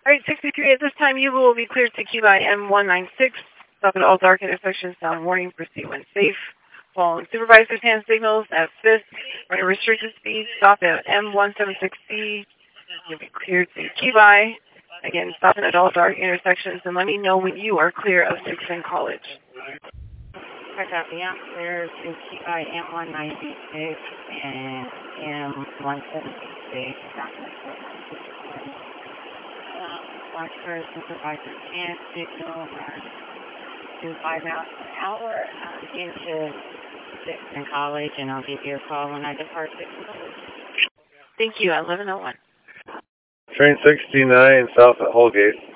All right, 63, at this time you will be cleared to queue by M196. Stop at all dark intersections, sound warning, proceed when safe. Following supervisor's hand signals at 5th, running restricted speed, stop at M176C. You'll be cleared to queue by. Again, stopping at all dark intersections, and let me know when you are clear of 6th and College. I got the clear to queue by M196 and M176. Watch for supervisor's hand signal to 5 miles per hour into 6th and College, and I'll give you a call when I depart 6th and College. Thank you, at 11:01. Train 69 south at Holgate.